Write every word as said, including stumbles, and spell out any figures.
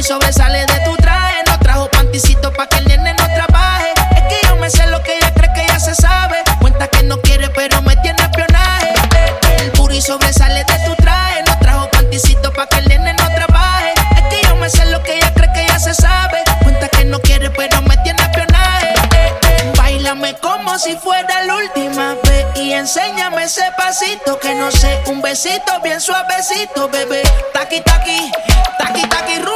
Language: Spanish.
sobresale de tu traje. No trajo panticito pa' que el nene no trabaje. Es que yo me sé lo que ella cree que ya se sabe. Cuenta que no quiere pero me tiene espionaje. El booty sobresale de tu traje. No trajo panticito pa' que el nene no trabaje. Es que yo me sé lo que ella cree que ya se sabe. Cuenta que no quiere pero me tiene espionaje. Báilame como si fuera la última vez y enséñame ese pasito que no sé, un besito bien suavecito, bebé. Taqui, taqui, taqui, taqui, ru.